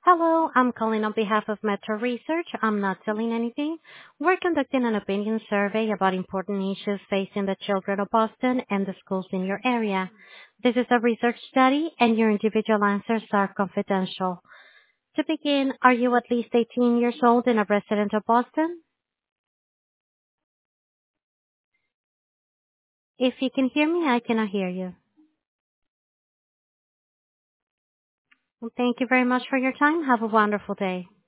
Hello, I'm calling on behalf of Metro Research. I'm not selling anything. We're conducting an opinion survey about important issues facing the children of Boston and the schools in your area. This is a research study and your individual answers are confidential. To begin, are you at least 18 years old and a resident of Boston? If you can hear me, I cannot hear you. Well, thank you very much for your time. Have a wonderful day.